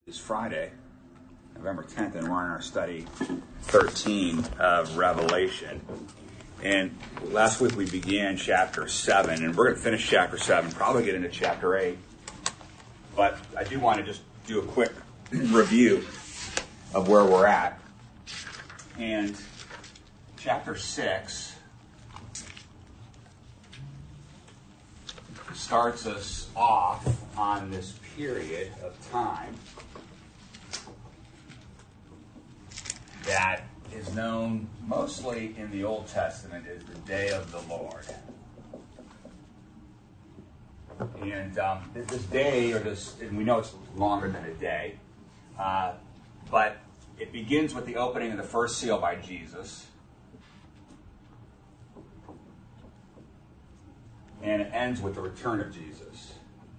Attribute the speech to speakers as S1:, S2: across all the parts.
S1: It's Friday, November 10th, and we're in our study 13 of Revelation. And last week we began chapter 7, and we're going to finish chapter 7, probably get into chapter 8. But I do want to just do a quick review of where we're at. And chapter 6 starts us off on this period of time that is known mostly in the Old Testament as the Day of the Lord. And this day, and we know it's longer than a day, but it begins with the opening of the first seal by Jesus, and it ends with the return of Jesus.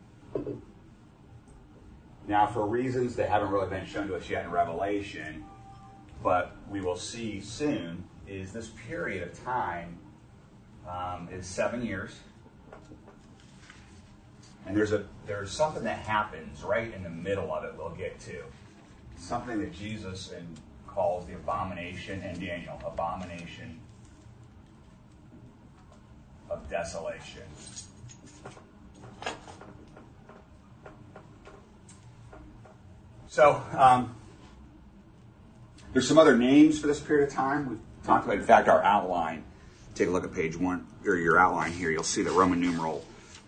S1: Now, for reasons that haven't really been shown to us yet in Revelation, but we will see soon, is this period of time is 7 years. And there's something that happens right in the middle of it we'll get to. Something that Jesus calls the abomination, and Daniel, abomination of desolation. So, there's some other names for this period of time. We've talked about, in fact, our outline. Take a look at page 1, or your outline here. You'll see the Roman numeral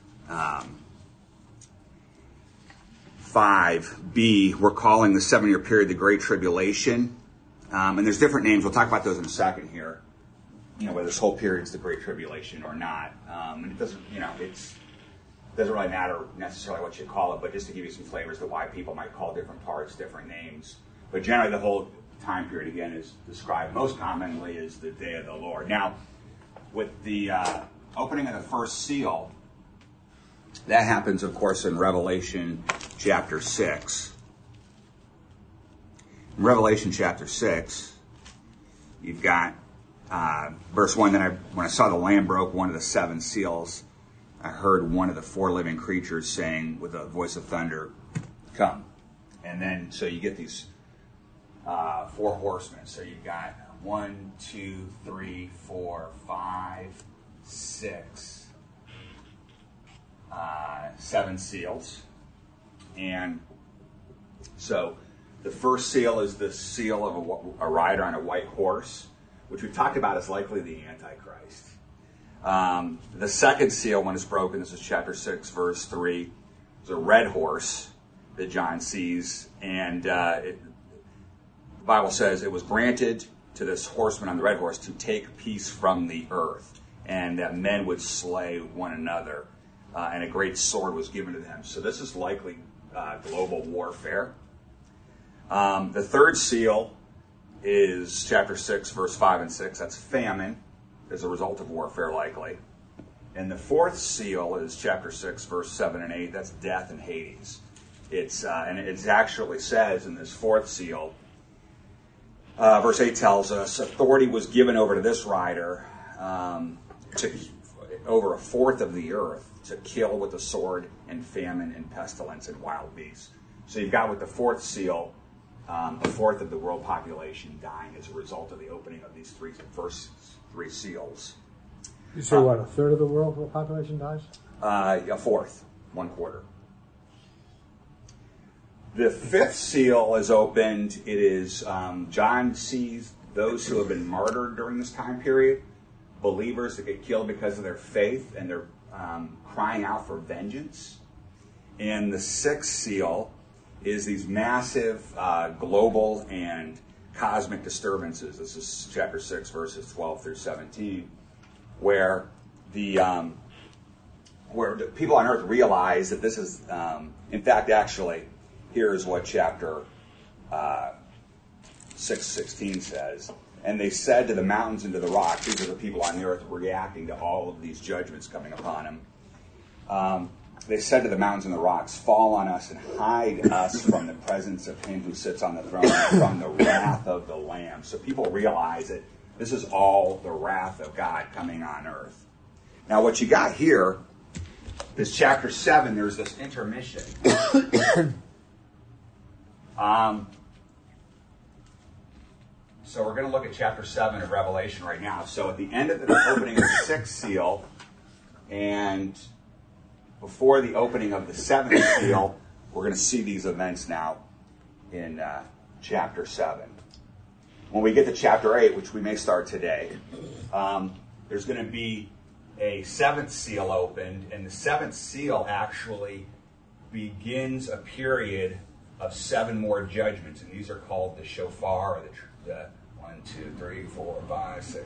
S1: 5b. We're calling the 7-year period the Great Tribulation. And there's different names. We'll talk about those in a second here. Whether this whole period is the Great Tribulation or not. And it doesn't, doesn't really matter necessarily what you call it, but just to give you some flavors to why people might call different parts different names. But generally the whole time period, again, is described most commonly as the Day of the Lord. Now, with the opening of the first seal, that happens, of course, in Revelation chapter 6. In Revelation chapter 6, you've got verse 1, when I saw the Lamb broke one of the 7 seals, I heard one of the 4 living creatures saying with a voice of thunder, "Come." And then, so you get these 4 horsemen. So you've got 1, 2, 3, 4, 5, 6, 7 seals. And so the first seal is the seal of a rider on a white horse, which we've talked about as likely the Antichrist. The second seal, when it's broken, this is chapter 6, verse 3, is a red horse that John sees, and the Bible says it was granted to this horseman on the red horse to take peace from the earth, and that men would slay one another, and a great sword was given to them. So this is likely global warfare. The third seal is chapter 6, verse 5 and 6. That's famine as a result of warfare, likely. And the fourth seal is chapter 6, verse 7 and 8. That's death and Hades. And it actually says in this fourth seal, verse 8 tells us, authority was given over to this rider over a fourth of the earth to kill with the sword and famine and pestilence and wild beasts. So you've got with the fourth seal, a fourth of the world population dying as a result of the opening of these first 3 seals.
S2: You say what, a third of the world population dies?
S1: A fourth, 1/4. The fifth seal is opened. It is, John sees those who have been martyred during this time period, believers that get killed because of their faith, and they're crying out for vengeance. And the sixth seal is these massive global and cosmic disturbances. This is chapter 6, verses 12 through 17, where the people on earth realize that this is, in fact, actually, here's what chapter 6:16 says. And they said to the mountains and to the rocks, these are the people on the earth reacting to all of these judgments coming upon them. They said to the mountains and the rocks, fall on us and hide us from the presence of him who sits on the throne, and from the wrath of the Lamb. So people realize that this is all the wrath of God coming on earth. Now what you got here is chapter 7, there's this intermission So we're going to look at chapter 7 of Revelation right now. So at the end of the opening of the 6th seal and before the opening of the 7th seal, we're going to see these events now in chapter 7. When we get to chapter 8, which we may start today, there's going to be a 7th seal opened, and the 7th seal actually begins a period of 7 more judgments, and these are called the shofar, or the 1, 2, 3, 4, 5, 6,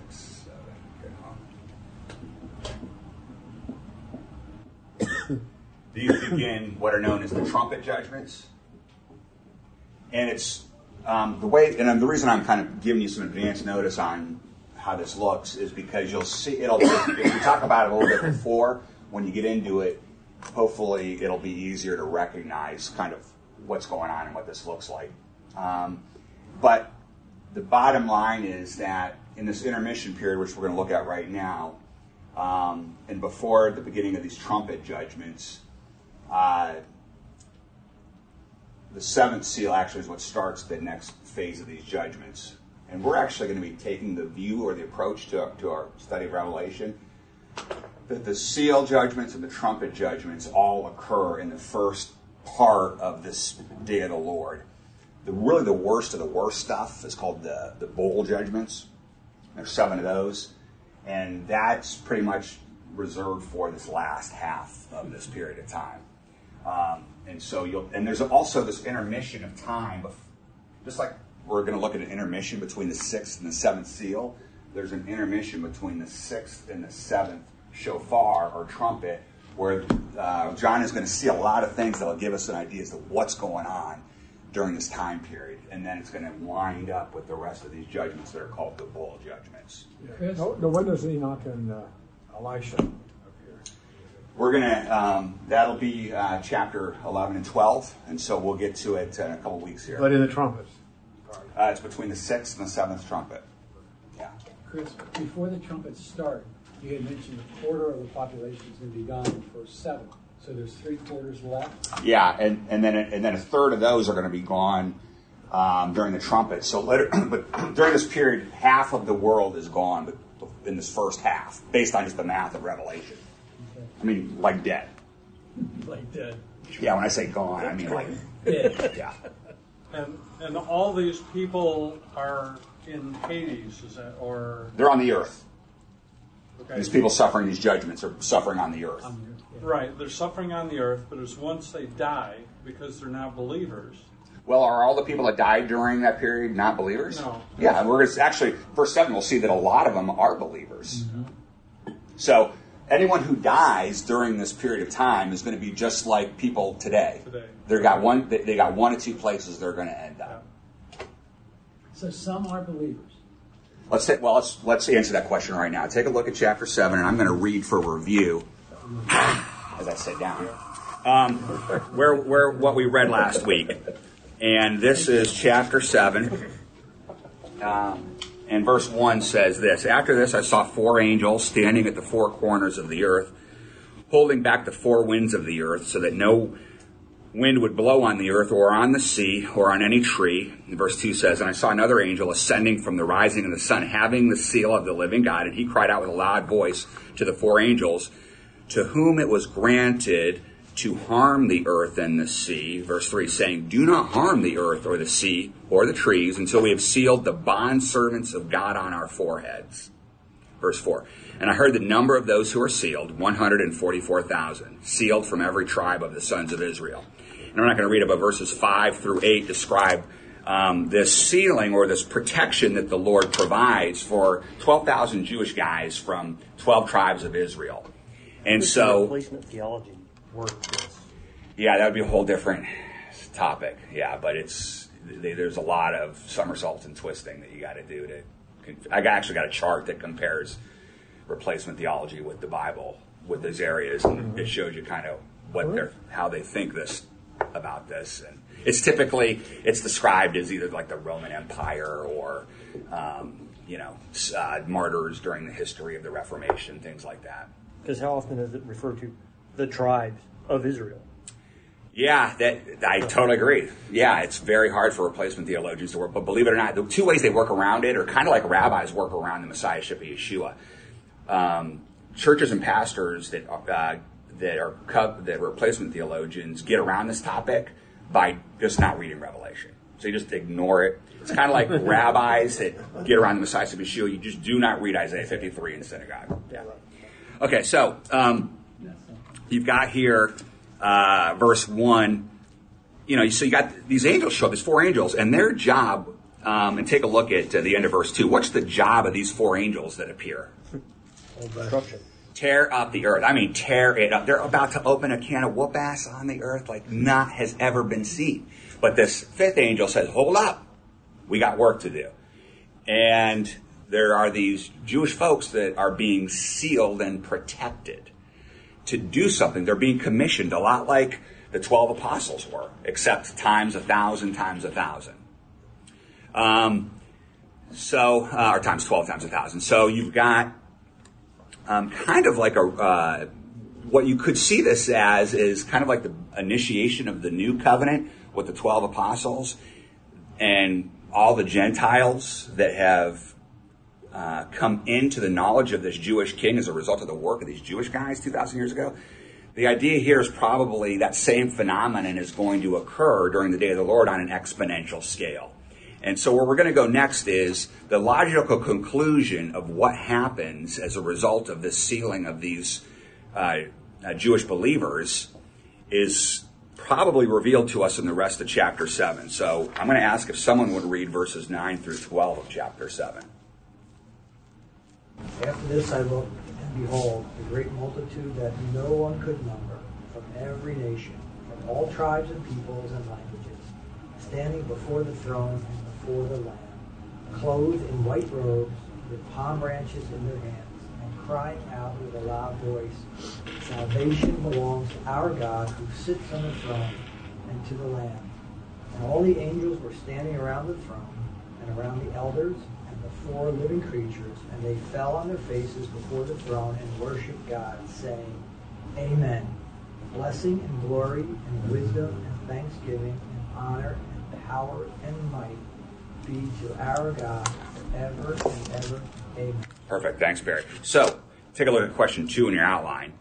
S1: 7. These begin what are known as the trumpet judgments, and it's the way. And the reason I'm kind of giving you some advance notice on how this looks is because you'll see it'll. If we talk about it a little bit before, when you get into it, hopefully it'll be easier to recognize kind of what's going on and what this looks like. But the bottom line is that in this intermission period, which we're going to look at right now, and before the beginning of these trumpet judgments, the 7th seal actually is what starts the next phase of these judgments. And we're actually going to be taking the view or the approach to our study of Revelation that the seal judgments and the trumpet judgments all occur in the first part of this day of the Lord. Really the worst of the worst stuff is called the bowl judgments. There's 7 of those. And that's pretty much reserved for this last half of this period of time. And there's also this intermission of time, just like we're going to look at an intermission between the 6th and the 7th seal. There's an intermission between the 6th and the 7th shofar or trumpet, where John is going to see a lot of things that will give us an idea as to what's going on during this time period, and then it's going to wind up with the rest of these judgments that are called the bowl judgments.
S2: Yeah. No, when does Enoch and Elisha appear?
S1: We're going to, that'll be chapter 11 and 12, and so we'll get to it in a couple weeks here.
S2: But in the trumpets.
S1: It's between the 6th and the 7th trumpet. Yeah.
S3: Chris, before the trumpets start, you had mentioned a quarter of the population is going to be gone in the first 7. So there's 3/4 left.
S1: Yeah, and then a third of those are going to be gone during the trumpet. So but during this period, half of the world is gone, but in this first half, based on just the math of Revelation. Okay. I mean, like dead.
S3: Like dead.
S1: Yeah, when I say gone, I mean like
S3: dead.
S1: Yeah.
S4: And all these people are in Hades, is that, or
S1: they're on the earth.
S4: Okay.
S1: These people suffering these judgments are suffering on the earth.
S4: Right, they're suffering on the earth, but it's once they die, because they're not believers.
S1: Well, are all the people that died during that period not believers?
S4: No.
S1: Yeah, actually, verse 7, we'll see that a lot of them are believers. Mm-hmm. So anyone who dies during this period of time is going to be just like people today. They got one or two places they're going to end up.
S3: Yeah. So some are believers.
S1: Let's answer that question right now. Take a look at chapter 7, and I'm going to read for review as I sit down. Where what we read last week, and this is chapter 7, and verse 1 says this: After this, I saw 4 angels standing at the 4 corners of the earth, holding back the 4 winds of the earth, so that no wind would blow on the earth or on the sea or on any tree. And verse 2 says, And I saw another angel ascending from the rising of the sun, having the seal of the living God. And he cried out with a loud voice to the 4 angels, to whom it was granted to harm the earth and the sea. Verse 3 saying, Do not harm the earth or the sea or the trees until we have sealed the bondservants of God on our foreheads. Verse 4, And I heard the number of those who are sealed, 144,000, sealed from every tribe of the sons of Israel. And I'm not going to read it, but verses 5 through 8 describe this sealing or this protection that the Lord provides for 12,000 Jewish guys from 12 tribes of Israel. And so,
S5: replacement theology work.
S1: Yeah, that would be a whole different topic. Yeah, but there's a lot of somersaults and twisting that you got to do to. I actually got a chart that compares replacement theology with the Bible with those areas, and it shows you kind of how they think about this. And it's described as either like the Roman Empire or martyrs during the history of the Reformation, things like that.
S5: Because how often does it refer to the tribes of Israel?
S1: Yeah, I totally agree. Yeah, it's very hard for replacement theologians to work, but believe it or not, the two ways they work around it are kind of like rabbis work around the messiahship of Yeshua. Churches and pastors that are replacement theologians get around this topic by just not reading Revelation. So you just ignore it. It's kind of like rabbis that get around the messiahship of Yeshua. You just do not read Isaiah 53 in synagogue. Yeah. Okay, so you've got here verse 1. So you got these angels show up, these four angels, and their job, and take a look at the end of verse 2. What's the job of these four angels that appear?
S5: Destruction.
S1: Tear up the earth. I mean, tear it up. They're about to open a can of whoop ass on the earth like not has ever been seen. But this fifth angel says, hold up. We got work to do. And there are these Jewish folks that are being sealed and protected to do something. They're being commissioned a lot like the 12 apostles were, except times 1,000 times 1,000. Or times 12 times 1,000. So you've got kind of like what you could see this as is kind of like the initiation of the new covenant with the 12 apostles and all the Gentiles that have come into the knowledge of this Jewish king as a result of the work of these Jewish guys 2,000 years ago. The idea here is probably that same phenomenon is going to occur during the day of the Lord on an exponential scale. And so where we're going to go next is the logical conclusion of what happens as a result of this sealing of these Jewish believers is probably revealed to us in the rest of chapter 7. So I'm going to ask if someone would read verses 9 through 12 of chapter 7.
S6: After this I looked, and behold, a great multitude that no one could number, from every nation, from all tribes and peoples and languages, standing before the throne and before the Lamb, clothed in white robes, with palm branches in their hands, and crying out with a loud voice, Salvation belongs to our God who sits on the throne and to the Lamb. And all the angels were standing around the throne and around the elders and the four living creatures, and they fell on their faces before the throne and worshiped God, saying, Amen. Blessing and glory and wisdom and thanksgiving and honor and power and might be to our God forever and ever. Amen.
S1: Perfect. Thanks, Barry. So, take a look at question 2 in your outline.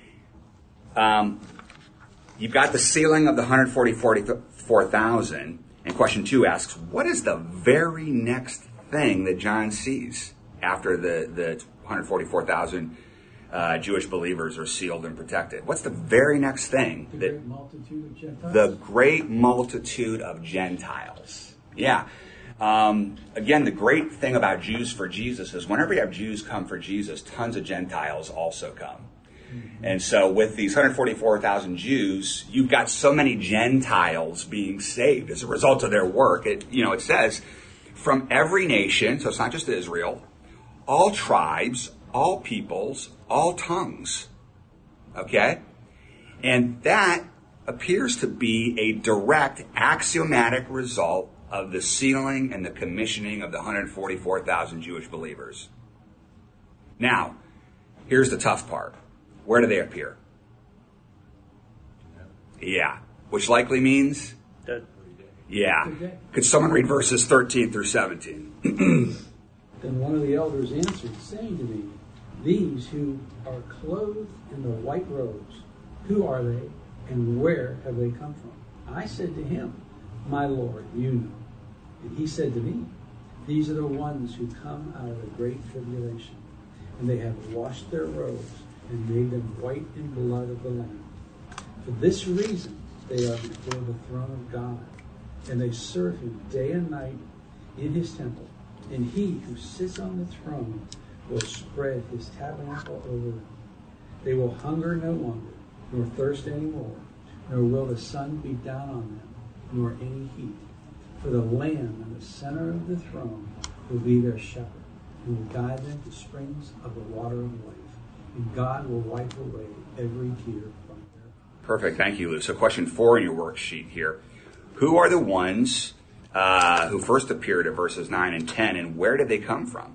S1: You've got the sealing of the 144,000, and question 2 asks, what is the very next thing that John sees after the 144,000 Jewish believers are sealed and protected? What's the very next thing?
S3: The great multitude of Gentiles.
S1: The great multitude of Gentiles. Yeah. Again, the great thing about Jews for Jesus is whenever you have Jews come for Jesus, tons of Gentiles also come. And so with these 144,000 Jews, you've got so many Gentiles being saved as a result of their work. It says from every nation, so it's not just Israel, all tribes, all peoples, all tongues. Okay? And that appears to be a direct axiomatic result of the sealing and the commissioning of the 144,000 Jewish believers. Now, here's the tough part. Where do they appear? Yeah. Which likely means?
S5: Dead.
S1: Yeah. Could someone read verses 13 through 17?
S3: Then one of the elders answered, saying to me, These who are clothed in the white robes, who are they, and where have they come from? I said to him, My Lord, you know. And he said to me, These are the ones who come out of the great tribulation, and they have washed their robes and made them white in blood of the Lamb. For this reason they are before the throne of God, and they serve him day and night in his temple. And he who sits on the throne will spread his tabernacle over them. They will hunger no longer, nor thirst any more, nor will the sun be down on them, nor any heat. For the Lamb in the center of the throne will be their shepherd, and will guide them to springs of the water of life. And God will wipe away every tear from their eyes.
S1: Perfect. Thank you, Lou. So question 4 in your worksheet here. Who are the ones who first appeared at verses 9 and 10, and where did they come from?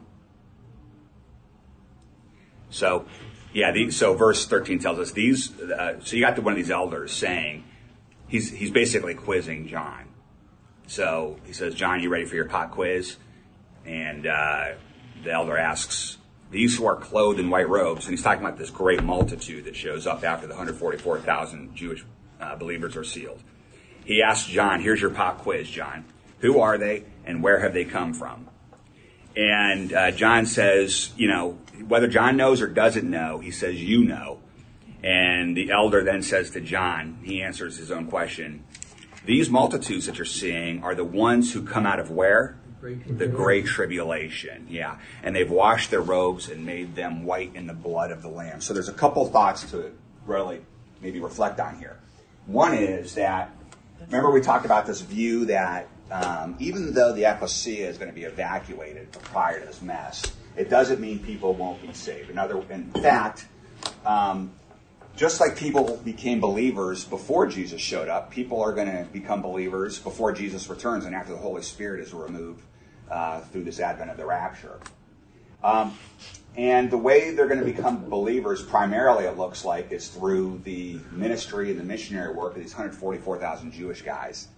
S1: So, so verse 13 tells us these. So you got one of these elders saying, he's basically quizzing John. So he says, John, you ready for your pop quiz? And the elder asks, these who are clothed in white robes, and he's talking about this great multitude that shows up after the 144,000 Jewish believers are sealed. He asks John, here's your pop quiz, John. Who are they and where have they come from? And John says, whether John knows or doesn't know, he says, you know. And the elder then says to John, he answers his own question, these multitudes that you're seeing are the ones who come out of where? The great tribulation, yeah. And they've washed their robes and made them white in the blood of the Lamb. So there's a couple thoughts to really maybe reflect on here. One is that, remember we talked about this view that even though the ecclesia is going to be evacuated prior to this mess, it doesn't mean people won't be saved. In fact, just like people became believers before Jesus showed up, people are going to become believers before Jesus returns and after the Holy Spirit is removed through this advent of the rapture. And the way they're going to become believers, primarily it looks like, is through the ministry and the missionary work of these 144,000 Jewish guys.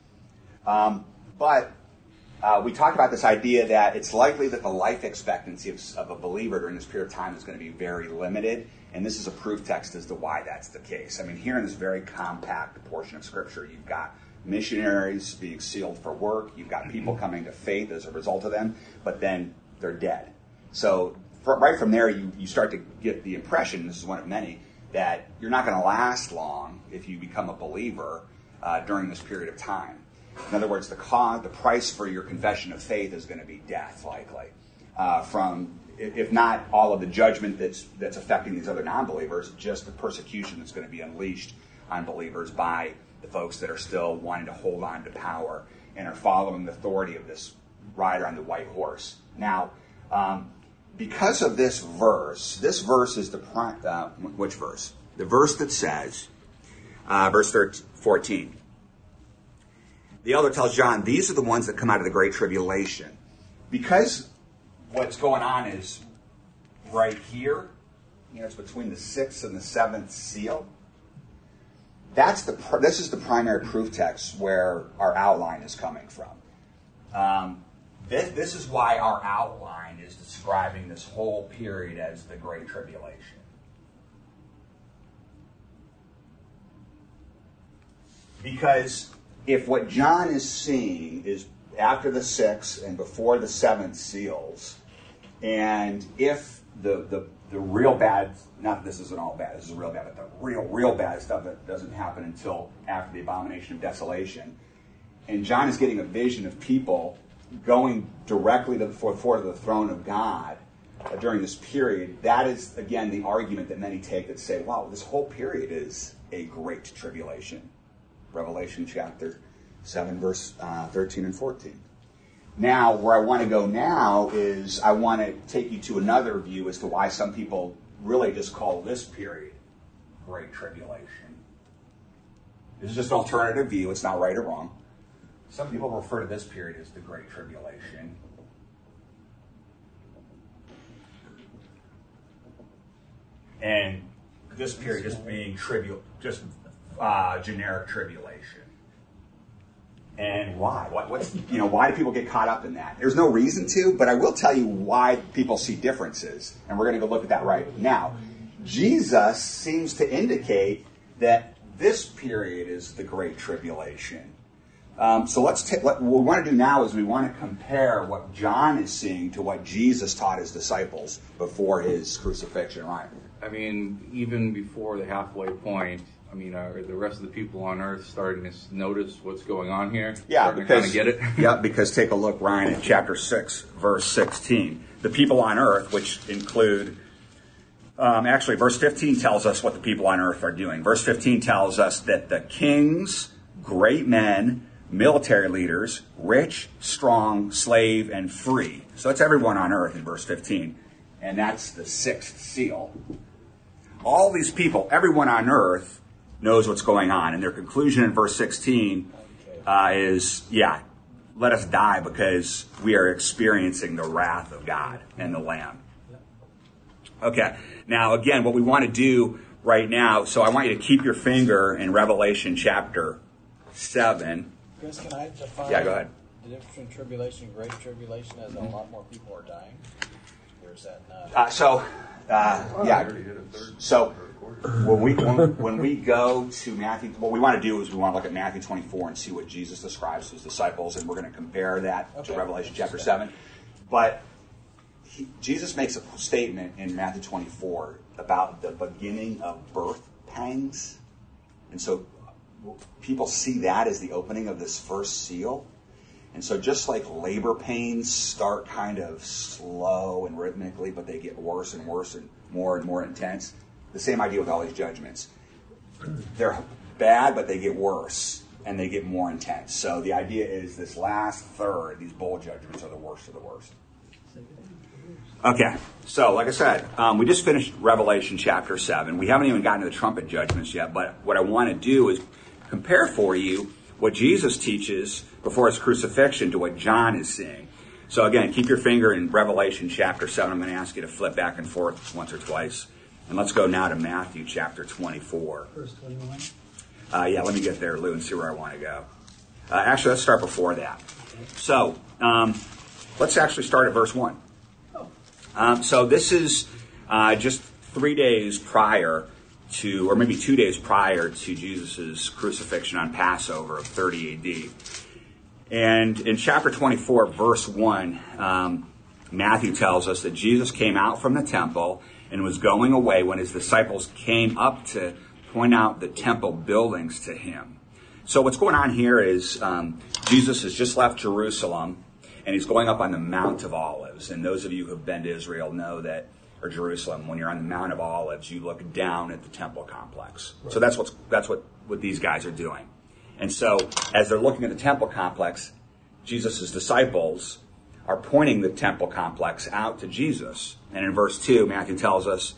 S1: But we talked about this idea that it's likely that the life expectancy of a believer during this period of time is going to be very limited. And this is a proof text as to why that's the case. I mean, here in this very compact portion of Scripture, you've got missionaries being sealed for work. You've got people coming to faith as a result of them, but then they're dead. So right from there, you start to get the impression, this is one of many, that you're not going to last long if you become a believer during this period of time. In other words, the price for your confession of faith is going to be death, likely, from, if not all of the judgment that's affecting these other non-believers, just the persecution that's going to be unleashed on believers by the folks that are still wanting to hold on to power and are following the authority of this rider on the white horse. Now, because of this verse is which verse? The verse that says, verse 14. The elder tells John, these are the ones that come out of the great tribulation. Because what's going on is right here, it's between the sixth and the seventh seal. This is the primary proof text where our outline is coming from. This is why our outline is describing this whole period as the Great Tribulation. Because if what John is seeing is after the sixth and before the seventh seals, and if the real bad, not that this isn't all bad, this is real bad, but the real bad stuff that doesn't happen until after the abomination of desolation, and John is getting a vision of people going directly to before the throne of God during this period, that is, again, the argument that many take that say, wow, this whole period is a great tribulation. Revelation chapter 7, verse 13 and 14. Now, where I want to go now is I want to take you to another view as to why some people really just call this period Great Tribulation. This is just an alternative view. It's not right or wrong. Some people refer to this period as the Great Tribulation. And this period just being generic tribulation. And why? Why do people get caught up in that? There's no reason to, but I will tell you why people see differences, and we're going to go look at that right now. Jesus seems to indicate that this period is the Great Tribulation. So what we want to do now is we want to compare what John is seeing to what Jesus taught his disciples before his crucifixion, right?
S7: I mean, even before the halfway point, are the rest of the people on earth starting to notice what's going on here?
S1: Yeah,
S7: because kind of get it.
S1: Yeah, because take a look, Ryan, at chapter 6, verse 16. The people on earth, which include, actually, verse 15 tells us what the people on earth are doing. Verse 15 tells us that the kings, great men, military leaders, rich, strong, slave, and free. So it's everyone on earth in verse 15. And that's the sixth seal. All these people, everyone on earth, knows what's going on. And their conclusion in verse 16 is, let us die because we are experiencing the wrath of God and the Lamb. Okay. Now, again, what we want to do right now, so I want you to keep your finger in Revelation chapter 7.
S8: Chris, can I define
S1: Yeah, go ahead.
S8: the difference between tribulation and great tribulation as a lot more people are dying? Or is that not?
S1: So when we go to Matthew, what we want to do is we want to look at Matthew 24 and see what Jesus describes to his disciples, and we're going to compare that to Revelation chapter 7. But Jesus makes a statement in Matthew 24 about the beginning of birth pangs. And so people see that as the opening of this first seal. And so just like labor pains start kind of slow and rhythmically, but they get worse and worse and more intense, the same idea with all these judgments. They're bad, but they get worse and they get more intense. So the idea is this last third, these bowl judgments are the worst of the worst. Okay, so like I said, we just finished Revelation chapter 7. We haven't even gotten to the trumpet judgments yet, but what I want to do is compare for you what Jesus teaches before his crucifixion to what John is seeing. So again, keep your finger in Revelation chapter 7. I'm going to ask you to flip back and forth once or twice. And let's go now to Matthew chapter 24.
S3: Verse 21.
S1: Yeah, let me get there, Lou, and see where I want to go. Actually, let's start before that. So let's actually start at verse 1. So this is just 3 days prior to, or maybe 2 days prior to Jesus' crucifixion on Passover of 30 AD. And in chapter 24, verse 1, Matthew tells us that Jesus came out from the temple and was going away when his disciples came up to point out the temple buildings to him. So what's going on here is Jesus has just left Jerusalem, and he's going up on the Mount of Olives. And those of you who have been to Israel know that, or Jerusalem, when you're on the Mount of Olives, you look down at the temple complex. Right. So that's what these guys are doing. And so as they're looking at the temple complex, Jesus' disciples are pointing the temple complex out to Jesus. And in verse 2, Matthew tells us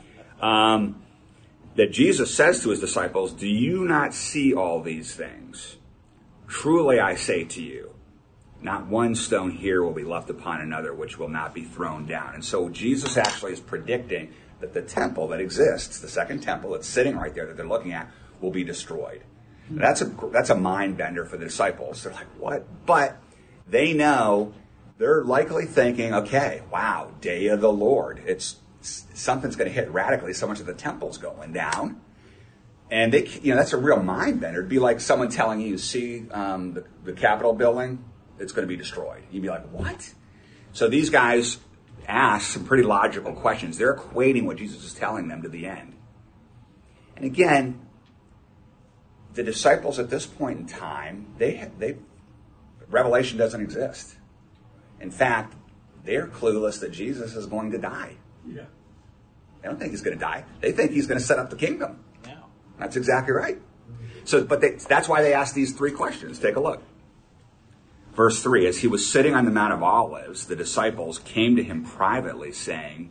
S1: that Jesus says to his disciples, "Do you not see all these things? Truly I say to you, not one stone here will be left upon another which will not be thrown down." And so Jesus actually is predicting that the temple that exists, the second temple that's sitting right there that they're looking at, will be destroyed. That's a mind bender for the disciples. They're like, what? But they know, they're likely thinking, okay, wow, day of the Lord. Something's going to hit radically. So much of the temple's going down. And that's a real mind bender. It'd be like someone telling you, see the Capitol building? It's going to be destroyed. You'd be like, what? So these guys ask some pretty logical questions. They're equating what Jesus is telling them to the end. And again, the disciples at this point in time, Revelation doesn't exist. In fact, they're clueless that Jesus is going to die.
S4: Yeah.
S1: They don't think he's going to die. They think he's going to set up the kingdom.
S8: Yeah.
S1: That's exactly right. So, that's why they asked these 3 questions. Take a look. Verse 3, as he was sitting on the Mount of Olives, the disciples came to him privately, saying,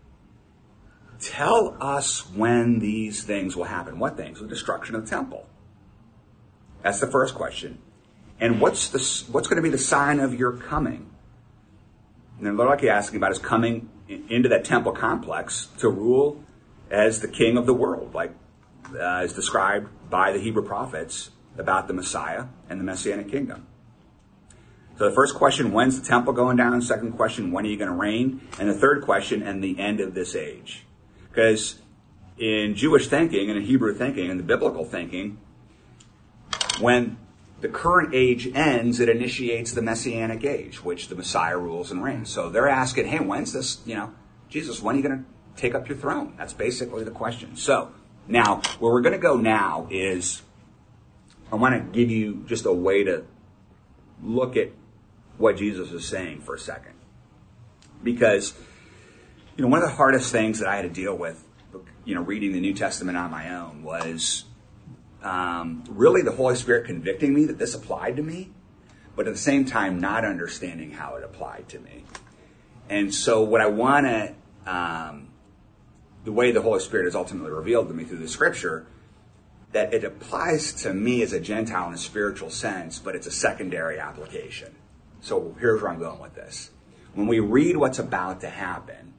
S1: "Tell us when these things will happen." What things? The destruction of the temple. That's the first question. And what's going to be the sign of your coming? And they're likely asking about his coming into that temple complex to rule as the king of the world, like is described by the Hebrew prophets about the Messiah and the Messianic kingdom. So the first question, when's the temple going down? Second question, when are you going to reign? And the third question, and the end of this age. Because in Jewish thinking and in Hebrew thinking and the biblical thinking, when the current age ends, it initiates the Messianic age, which the Messiah rules and reigns. So they're asking, hey, when's this, Jesus, when are you going to take up your throne? That's basically the question. So now, where we're going to go now is, I want to give you just a way to look at what Jesus is saying for a second. Because, one of the hardest things that I had to deal with, reading the New Testament on my own was really the Holy Spirit convicting me that this applied to me, but at the same time not understanding how it applied to me. And so what I want to, the way the Holy Spirit is ultimately revealed to me through the Scripture, that it applies to me as a Gentile in a spiritual sense, but it's a secondary application. So here's where I'm going with this. When we read what's about to happen,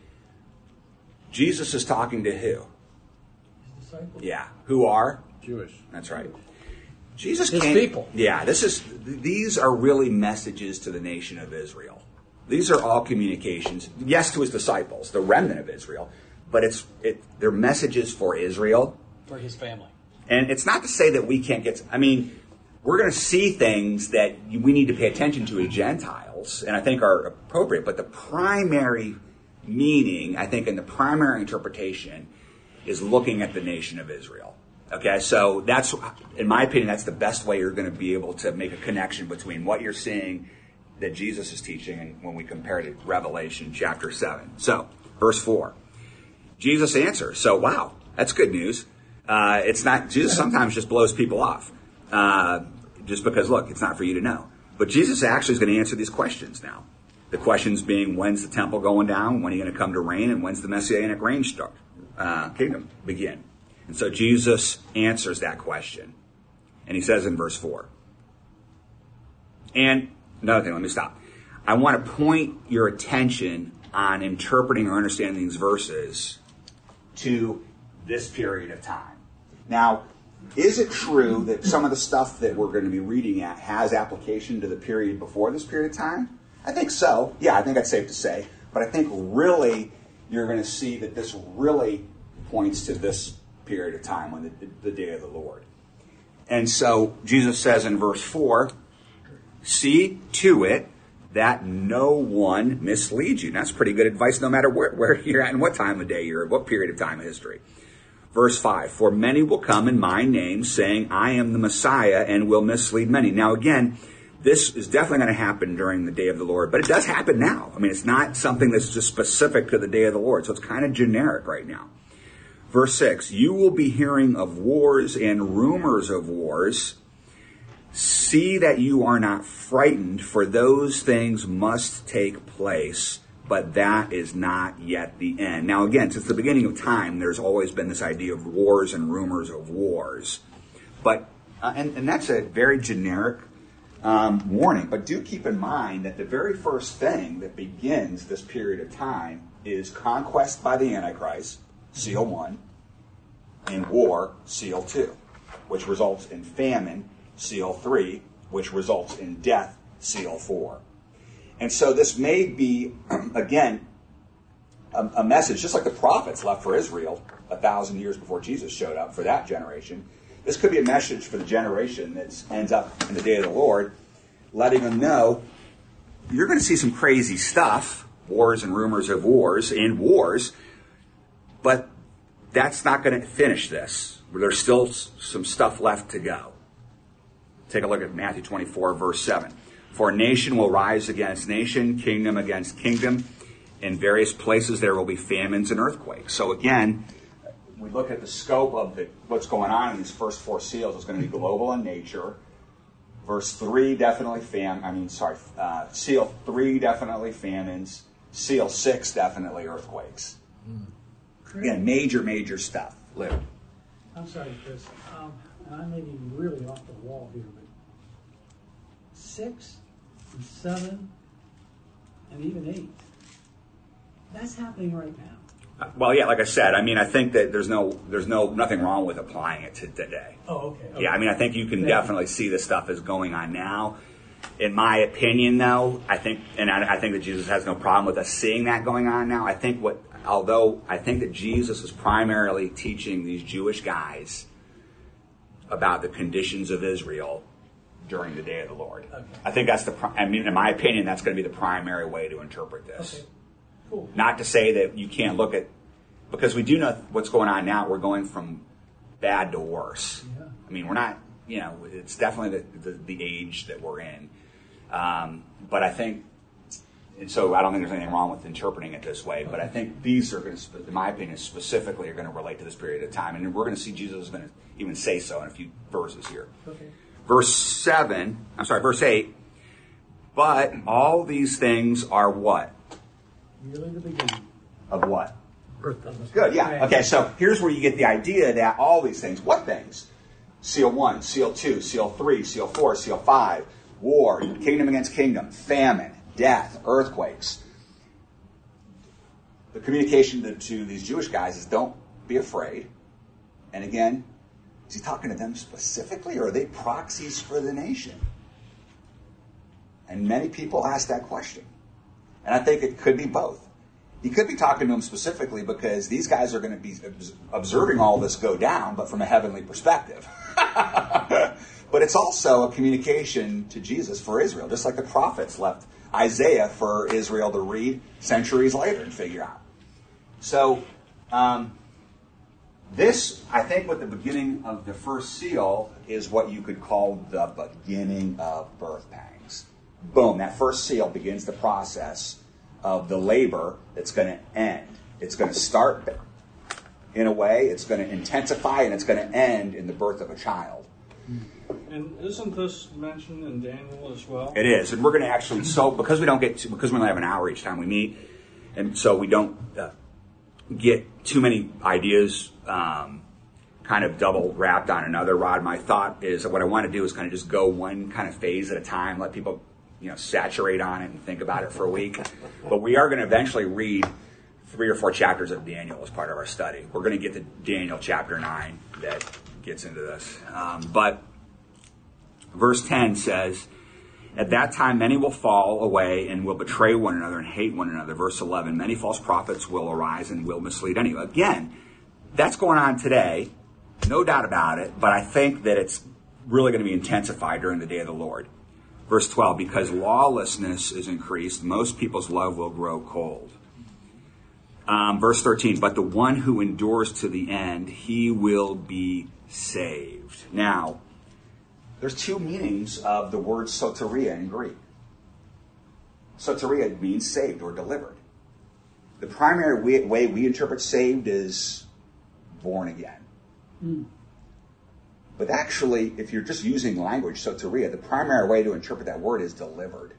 S1: Jesus is talking to who?
S3: His disciples.
S1: Yeah. Who are?
S8: Jewish.
S1: That's right. Jesus
S2: His
S1: came,
S2: people.
S1: Yeah, these are really messages to the nation of Israel. These are all communications. Yes, to his disciples, the remnant of Israel, but they're messages for Israel.
S8: For his family.
S1: And it's not to say that we can't get, we're going to see things that we need to pay attention to as Gentiles, and I think are appropriate, but the primary meaning, I think, and the primary interpretation is looking at the nation of Israel. Okay, so that's, in my opinion, that's the best way you're going to be able to make a connection between what you're seeing that Jesus is teaching and when we compare to Revelation chapter 7. So, verse 4. Jesus answers. So, wow, that's good news. It's not, Jesus sometimes just blows people off. Just because, look, it's not for you to know. But Jesus actually is going to answer these questions now. The questions being, when's the temple going down? When are you going to come to reign? And when's the Messianic reign start? Kingdom begin? And so Jesus answers that question. And he says in verse 4. And another thing, let me stop. I want to point your attention on interpreting or understanding these verses to this period of time. Now, is it true that some of the stuff that we're going to be reading at has application to the period before this period of time? I think so. Yeah, I think that's safe to say. But I think really you're going to see that this really points to this period of time when the day of the Lord. And so Jesus says in verse 4, see to it that no one misleads you. That's pretty good advice no matter where you're at and what time of day you're at, what period of time of history. Verse 5, for many will come in my name, saying, I am the Messiah, and will mislead many. Now again, this is definitely going to happen during the day of the Lord, but it does happen now. It's not something that's just specific to the day of the Lord, so it's kind of generic right now. Verse 6, you will be hearing of wars and rumors of wars. See that you are not frightened, for those things must take place, but that is not yet the end. Now again, since the beginning of time, there's always been this idea of wars and rumors of wars. But, and that's a very generic warning. But do keep in mind that the very first thing that begins this period of time is conquest by the Antichrist, seal 1, and war, seal 2, which results in famine, seal 3, which results in death, seal 4. And so this may be, again, a message, just like the prophets left for Israel 1,000 years before Jesus showed up for that generation. This could be a message for the generation that ends up in the day of the Lord, letting them know, you're going to see some crazy stuff, wars and rumors of wars and wars, but that's not going to finish this. There's still some stuff left to go. Take a look at Matthew 24, verse 7. For nation will rise against nation, kingdom against kingdom. In various places there will be famines and earthquakes. So again, we look at the scope of what's going on in these first 4 seals. It's going to be global in nature. Verse 3, definitely seal 3, definitely famines. Seal 6, definitely earthquakes. Again, major stuff. Literally.
S3: I'm sorry, Chris. And I may be really off the wall here, but 6 and 7 and even 8. That's happening right now.
S1: Well, yeah, like I said, I think that there's nothing wrong with applying it to today.
S3: Oh, okay.
S1: Yeah, I think you can definitely see this stuff is going on now. In my opinion, though, I think that Jesus has no problem with us seeing that going on now. Although I think that Jesus is primarily teaching these Jewish guys about the conditions of Israel during the day of the Lord. Okay. I think that's in my opinion, that's going to be the primary way to interpret this. Okay.
S3: Cool.
S1: Not to say that you can't look at, because we do know what's going on now. We're going from bad to worse. Yeah. We're not, it's definitely the age that we're in. But I think, and so I don't think there's anything wrong with interpreting it this way, but I think these are going to, in my opinion, specifically are going to relate to this period of time. And we're going to see Jesus is going to even say so in a few verses here. Okay. Verse 8, but all these things are what?
S3: Merely the beginning.
S1: Of what? Good, yeah. Okay, so here's where you get the idea that all these things, what things? Seal 1, Seal 2, Seal 3, Seal 4, Seal 5, war, kingdom against kingdom, famine, death, earthquakes. The communication to these Jewish guys is don't be afraid. And again, Is he talking to them specifically, or are they proxies for the nation? And many people ask that question. And I think it could be both. He could be talking to them specifically because these guys are going to be observing all this go down, but from a heavenly perspective. But it's also a communication to Jesus for Israel, just like the prophets left Isaiah for Israel to read centuries later and figure out. So, this, I think, with the beginning of the first seal is what you could call the beginning of birth pangs. Boom, that first seal begins the process of the labor that's going to end. It's going to start in a way, it's going to intensify, and it's going to end in the birth of a child.
S4: And isn't this mentioned in Daniel as well?
S1: It is, and we're going to actually, because we only have an hour each time we meet, and so we don't get too many ideas kind of double wrapped on another, Rod. My thought is that what I want to do is kind of just go one kind of phase at a time, let people saturate on it and think about it for a week. But we are going to eventually read 3 or 4 chapters of Daniel as part of our study. We're going to get to Daniel chapter 9 that gets into this. But verse 10 says, at that time many will fall away and will betray one another and hate one another. Verse 11, many false prophets will arise and will mislead any. Again, that's going on today, no doubt about it, but I think that it's really going to be intensified during the day of the Lord. Verse 12, because lawlessness is increased, most people's love will grow cold. Verse 13, but the one who endures to the end, he will be saved. Now, there's 2 meanings of the word soteria in Greek. Soteria means saved or delivered. The primary way we interpret saved is born again. But actually, if you're just using language, soteria, the primary way to interpret that word is delivered.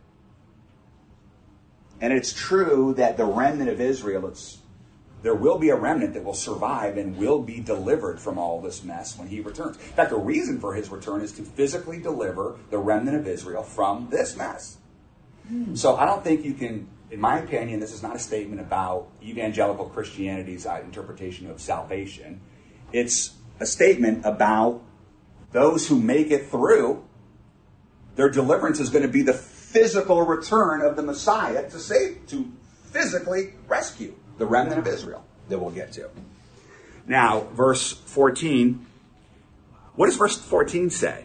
S1: And it's true that the remnant of Israel, there will be a remnant that will survive and will be delivered from all this mess when he returns. In fact, the reason for his return is to physically deliver the remnant of Israel from this mess. So I don't think you can, in my opinion, this is not a statement about evangelical Christianity's interpretation of salvation. It's a statement about those who make it through. Their deliverance is going to be the physical return of the Messiah to physically rescue the remnant of Israel that we'll get to. Now, verse 14. What does verse 14 say?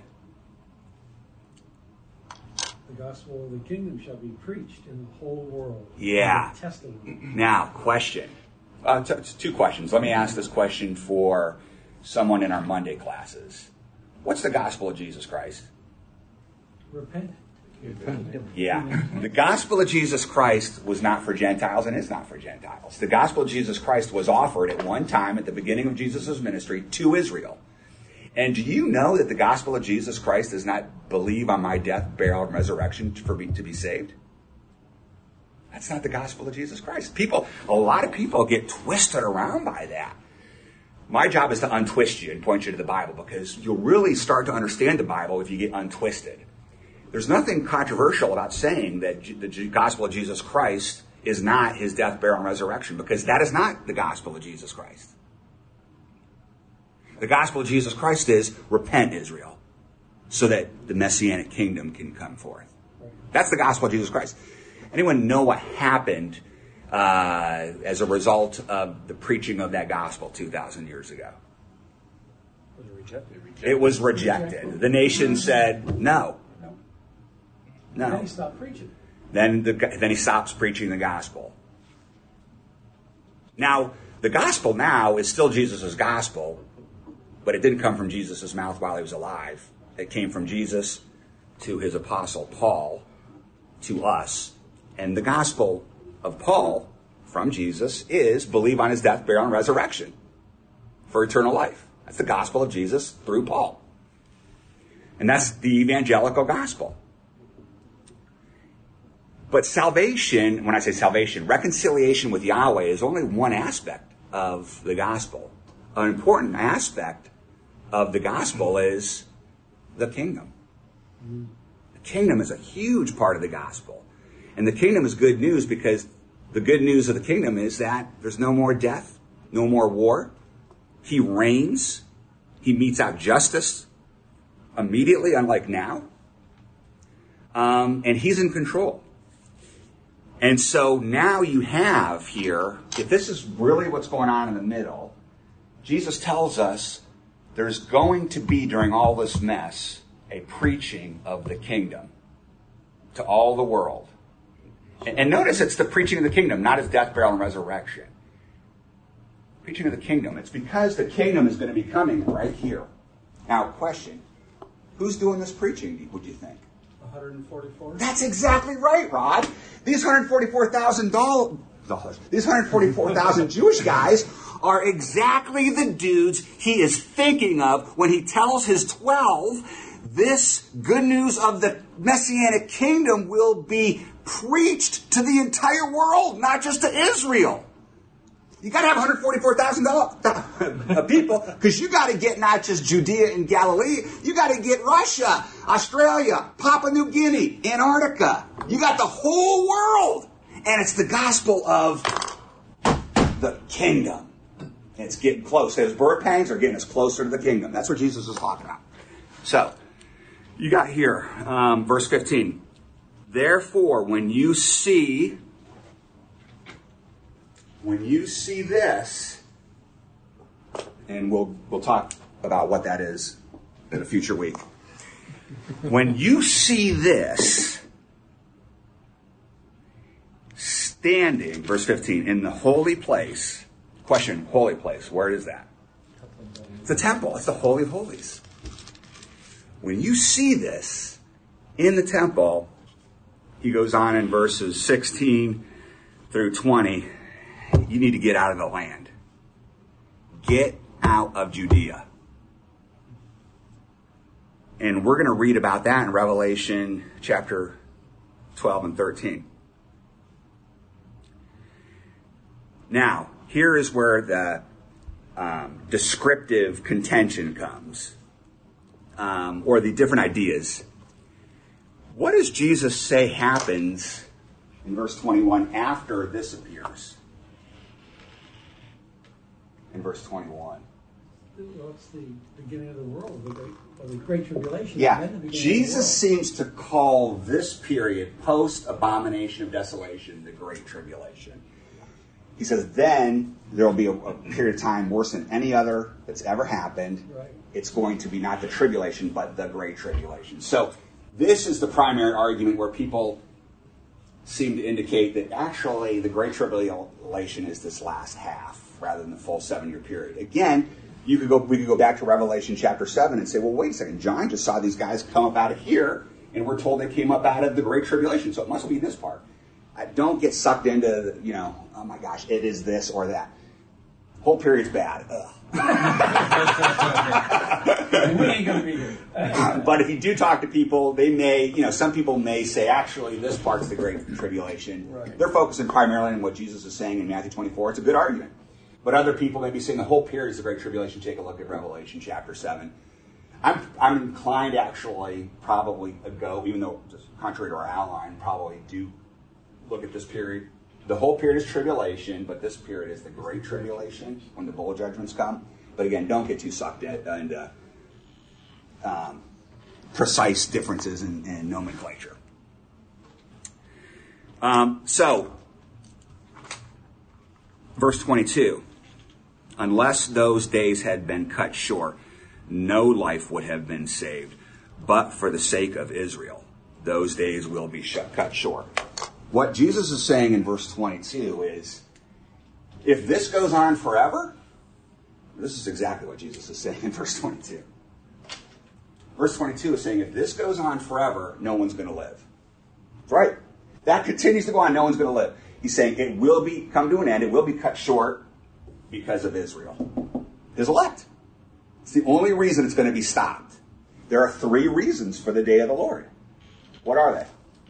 S3: The gospel of the kingdom shall be preached in the whole world.
S1: Yeah.
S3: As a testimony.
S1: Now, question. 2 questions. Let me ask this question for someone in our Monday classes. What's the gospel of Jesus Christ?
S3: Repent.
S1: Yeah. The gospel of Jesus Christ was not for Gentiles and is not for Gentiles. The gospel of Jesus Christ was offered at one time at the beginning of Jesus' ministry to Israel. And do you know that the gospel of Jesus Christ does not believe on my death, burial, and resurrection for me to be saved? That's not the gospel of Jesus Christ. A lot of people get twisted around by that. My job is to untwist you and point you to the Bible, because you'll really start to understand the Bible if you get untwisted. There's nothing controversial about saying that the gospel of Jesus Christ is not his death, burial, and resurrection, because that is not the gospel of Jesus Christ. The gospel of Jesus Christ is repent, Israel, so that the Messianic kingdom can come forth. That's the gospel of Jesus Christ. Anyone know what happened as a result of the preaching of that gospel 2,000 years ago? It was rejected. The nation said no. No.
S3: Then he stopped preaching.
S1: Then he stops preaching the gospel. Now, the gospel now is still Jesus' gospel, but it didn't come from Jesus' mouth while he was alive. It came from Jesus to his apostle Paul, to us. And the gospel of Paul from Jesus is believe on his death, burial, and resurrection for eternal life. That's the gospel of Jesus through Paul. And that's the evangelical gospel. But salvation, when I say salvation, reconciliation with Yahweh is only one aspect of the gospel. An important aspect of the gospel is the kingdom. The kingdom is a huge part of the gospel. And the kingdom is good news because the good news of the kingdom is that there's no more death, no more war. He reigns. He metes out justice immediately, unlike now. And he's in control. And so now you have here, if this is really what's going on in the middle, Jesus tells us there's going to be, during all this mess, a preaching of the kingdom to all the world. And notice it's the preaching of the kingdom, not his death, burial, and resurrection. Preaching of the kingdom. It's because the kingdom is going to be coming right here. Now, question. Who's doing this preaching, would you think?
S4: 144?
S1: That's exactly right, Rod. These $144,000 Jewish guys are exactly the dudes he is thinking of when he tells his 12, this good news of the Messianic kingdom will be preached to the entire world, not just to Israel. You got to have 144,000 people, because you got to get not just Judea and Galilee, you got to get Russia, Australia, Papua New Guinea, Antarctica. You got the whole world. And it's the gospel of the kingdom. And it's getting close. Those birth pangs are getting us closer to the kingdom. That's what Jesus is talking about. So, you got here, verse 15. Therefore, when you see this, and we'll talk about what that is in a future week. When you see this standing, verse 15, in the holy place, question, holy place, where is that? It's the temple. It's the Holy of Holies. When you see this in the temple, he goes on in verses 16 through 20, you need to get out of the land. Get out of Judea. And we're going to read about that in Revelation chapter 12 and 13. Now, here is where the descriptive contention comes, or the different ideas. What does Jesus say happens in verse 21 after this appears? In verse 21.
S3: Well, it's the beginning of the world, the great tribulation.
S1: Yeah,
S3: And then the beginning
S1: Jesus
S3: of
S1: seems to call this period post-abomination of desolation the Great Tribulation. He says then there will be a period of time worse than any other that's ever happened.
S3: Right.
S1: It's going to be not the tribulation, but the Great Tribulation. So this is the primary argument where people seem to indicate that actually the Great Tribulation is this last half rather than the full 7-year period. Again, we could go back to Revelation chapter 7 and say, well, wait a second, John just saw these guys come up out of here, and we're told they came up out of the Great Tribulation, so it must be this part. Don't get sucked into, oh my gosh, it is this or that. Whole period's bad. Ugh.
S3: We ain't going to be here.
S1: But if you do talk to people, they may, some people may say, actually, this part's the Great Tribulation.
S3: Right.
S1: They're focusing primarily on what Jesus is saying in Matthew 24. It's a good argument. But other people may be saying the whole period is the Great Tribulation. Take a look at Revelation chapter 7. I'm inclined to actually probably go, even though just contrary to our outline, probably do look at this period. The whole period is tribulation, but this period is the Great Tribulation when the bowl judgments come. But again, don't get too sucked into precise differences in nomenclature. So, verse 22. Unless those days had been cut short, no life would have been saved. But for the sake of Israel, those days will be cut short. What Jesus is saying in verse 22 is, if this goes on forever, this is exactly what Jesus is saying in verse 22. Verse 22 is saying, if this goes on forever, no one's going to live. That's right. That continues to go on, no one's going to live. He's saying it will come to an end, it will be cut short because of Israel. His elect. It's the only reason it's going to be stopped. There are 3 reasons for the day of the Lord. What are they?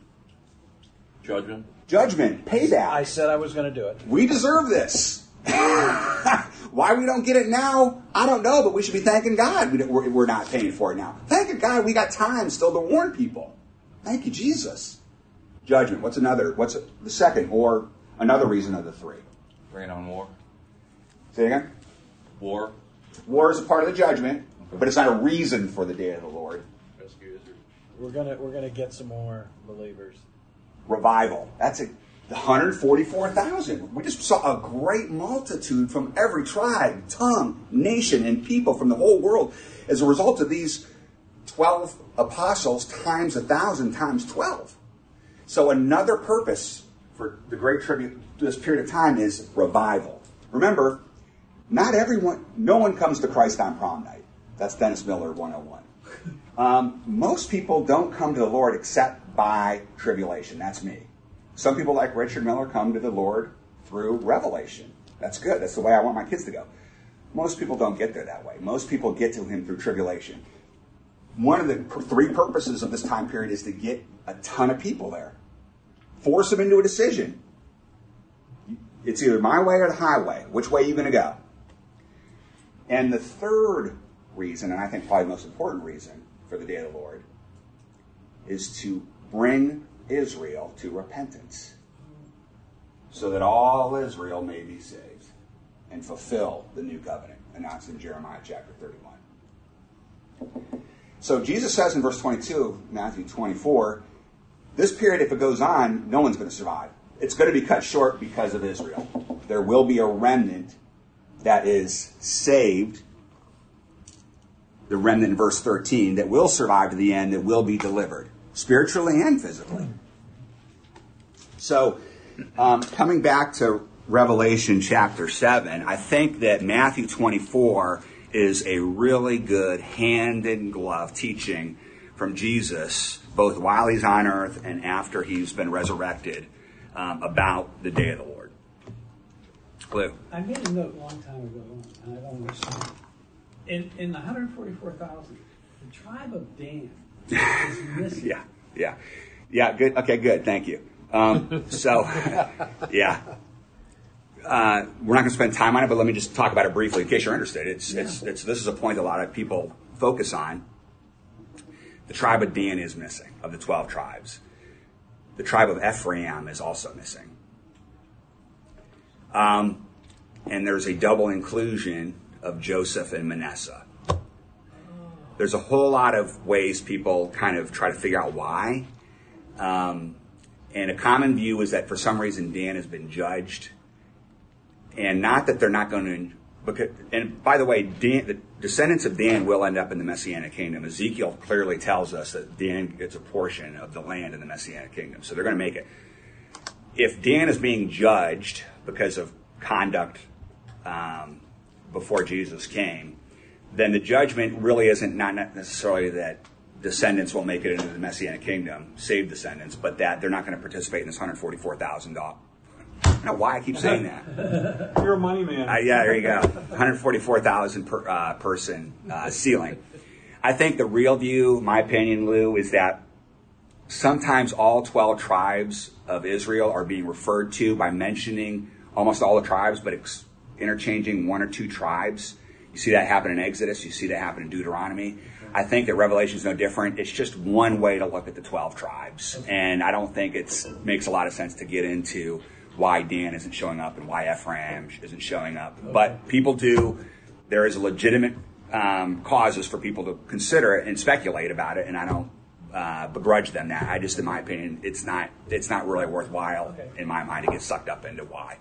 S1: Judgment. Payback.
S8: I said I was going to do it.
S1: We deserve this. Why we don't get it now, I don't know, but we should be thanking God we're not paying for it now. Thanking God we got time still to warn people. Thank you, Jesus. Judgment. What's the second or another reason of the 3?
S7: Reign on war.
S1: Say again?
S7: War.
S1: War is a part of the judgment. But it's not a reason for the day of the Lord.
S7: Rescue Israel.
S8: We're gonna get some more believers.
S1: Revival. That's it. 144,000. We just saw a great multitude from every tribe, tongue, nation, and people from the whole world as a result of these 12 apostles times 1,000 times 12. So another purpose for the Great Tribute, this period of time, is revival. Remember, no one comes to Christ on prom night. That's Dennis Miller 101. Most people don't come to the Lord except by tribulation. That's me. Some people like Richard Miller come to the Lord through revelation. That's good. That's the way I want my kids to go. Most people don't get there that way. Most people get to him through tribulation. One of the three purposes of this time period is to get a ton of people there. Force them into a decision. It's either my way or the highway. Which way are you going to go? And the third reason, and I think probably the most important reason for the day of the Lord, is to bring Israel to repentance, so that all Israel may be saved and fulfill the new covenant announced in Jeremiah chapter 31. So Jesus says in verse 22, Matthew 24, this period, if it goes on, no one's going to survive. It's going to be cut short because of Israel. There will be a remnant that is saved, the remnant in verse 13, that will survive to the end, that will be delivered, spiritually and physically. So, coming back to Revelation chapter 7, I think that Matthew 24 is a really good hand-in-glove teaching from Jesus, both while he's on earth and after he's been resurrected, about the day of the Lord. Lou?
S3: I made a note a long time ago, and I don't understand. In the 144,000, the tribe of Dan is missing.
S1: Yeah, good. Okay, good. Thank you. We're not going to spend time on it, but let me just talk about it briefly in case you're interested. This is a point a lot of people focus on. The tribe of Dan is missing of the 12 tribes. The tribe of Ephraim is also missing. And there's a double inclusion of Joseph and Manasseh. There's a whole lot of ways people kind of try to figure out why. And a common view is that for some reason Dan has been judged. And not that they're not going to... And by the way, the descendants of Dan will end up in the Messianic kingdom. Ezekiel clearly tells us that Dan gets a portion of the land in the Messianic kingdom. So they're going to make it. If Dan is being judged because of conduct before Jesus came, then the judgment really isn't not necessarily that descendants will make it into the Messianic kingdom, saved descendants, but that they're not going to participate in this $144,000. I don't know why I keep saying that.
S4: You're a money man.
S1: Yeah, there you go. 144,000 person ceiling. I think the real view, my opinion, Lou, is that sometimes all 12 tribes of Israel are being referred to by mentioning almost all the tribes, but interchanging one or two tribes. You see that happen in Exodus. You see that happen in Deuteronomy. I think that Revelation is no different. It's just one way to look at the 12 tribes. And I don't think it makes a lot of sense to get into why Dan isn't showing up and why Ephraim isn't showing up. But people do. There is legitimate causes for people to consider it and speculate about it, and I don't begrudge them that. I just, in my opinion, it's not really worthwhile in my mind to get sucked up into why.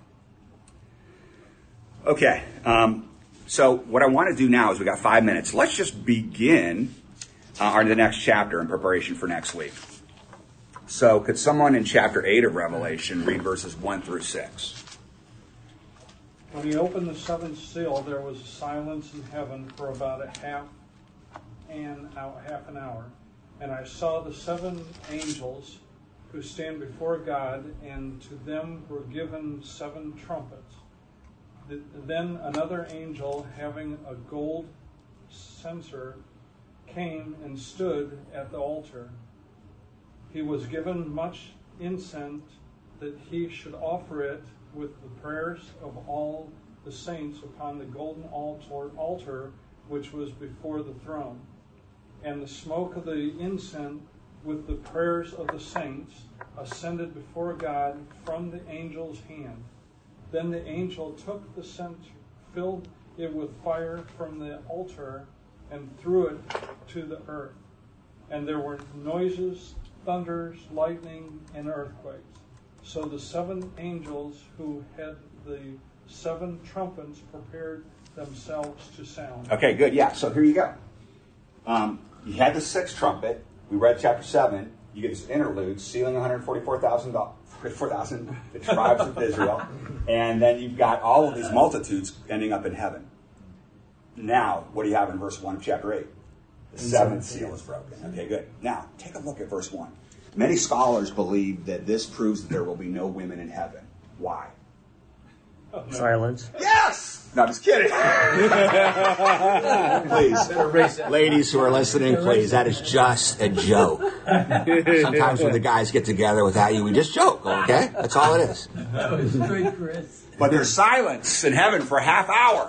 S1: Okay. So what I want to do now is we got 5 minutes. Let's just begin the next chapter in preparation for next week. So could someone in chapter 8 of Revelation read verses 1 through 6?
S4: When he opened the seventh seal, there was silence in heaven for about half an hour. And I saw the 7 angels who stand before God, and to them were given 7 trumpets. Then another angel, having a gold censer, came and stood at the altar. He was given much incense, that he should offer it with the prayers of all the saints upon the golden altar which was before the throne. And the smoke of the incense with the prayers of the saints ascended before God from the angel's hand. Then the angel took the censer, filled it with fire from the altar, and threw it to the earth. And there were noises, thunders, lightning, and earthquakes. So the 7 angels who had the 7 trumpets prepared themselves to sound.
S1: Okay, good. Yeah, so here you go. You had the 6th trumpet. We read chapter 7. You get this interlude, sealing 144,000 the tribes of Israel. And then you've got all of these multitudes ending up in heaven. Now, what do you have in verse 1 of chapter 8? The 7th seal is broken. Okay, good. Now, take a look at verse 1. Many scholars believe that this proves that there will be no women in heaven. Why?
S5: Silence.
S1: Yes! No, I'm just kidding. Please, ladies who are listening, please, that is just a joke. Sometimes when the guys get together without you, we just joke, okay? That's all it is.
S3: That was good, Chris.
S1: But there's silence in heaven for a half hour.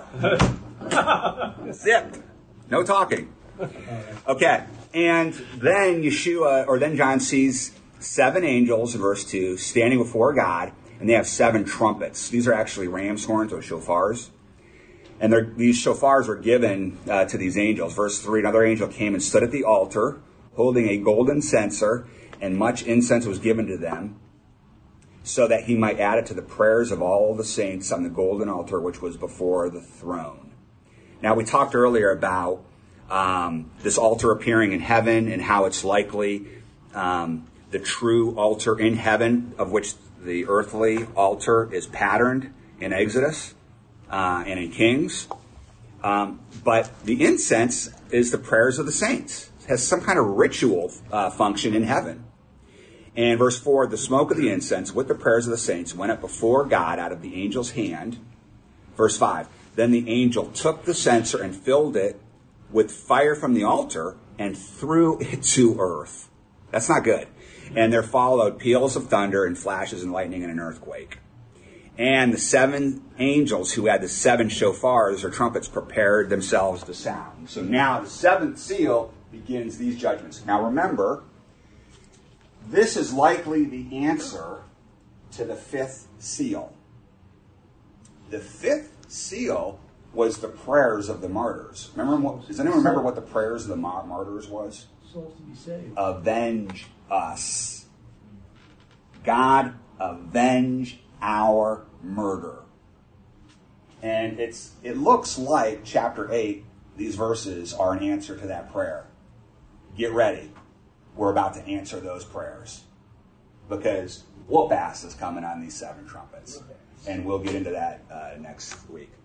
S1: Zipped. No talking. Okay. And then then John sees 7 angels in verse 2 standing before God, and they have 7 trumpets. These are actually ram's horns or shofars. And these shofars were given to these angels. Verse 3, another angel came and stood at the altar, holding a golden censer, and much incense was given to them, so that he might add it to the prayers of all the saints on the golden altar which was before the throne. Now, we talked earlier about this altar appearing in heaven and how it's likely the true altar in heaven, of which the earthly altar is patterned in Exodus and in Kings. But the incense is the prayers of the saints. It has some kind of ritual function in heaven. And verse 4, the smoke of the incense with the prayers of the saints went up before God out of the angel's hand. Verse 5, then the angel took the censer and filled it with fire from the altar and threw it to earth. That's not good. And there followed peals of thunder and flashes and lightning and an earthquake. And the 7 angels who had the 7 shofars or trumpets prepared themselves to sound. So now the 7th seal begins these judgments. Now remember, this is likely the answer to the 5th seal. The 5th seal was the prayers of the martyrs. Does anyone remember what the prayers of the martyrs was?
S3: Souls to be saved.
S1: Avenge us. God, avenge our murder. And it looks like chapter 8, these verses are an answer to that prayer. Get ready. We're about to answer those prayers. Because whoop-ass is coming on these 7 trumpets. And we'll get into that next week.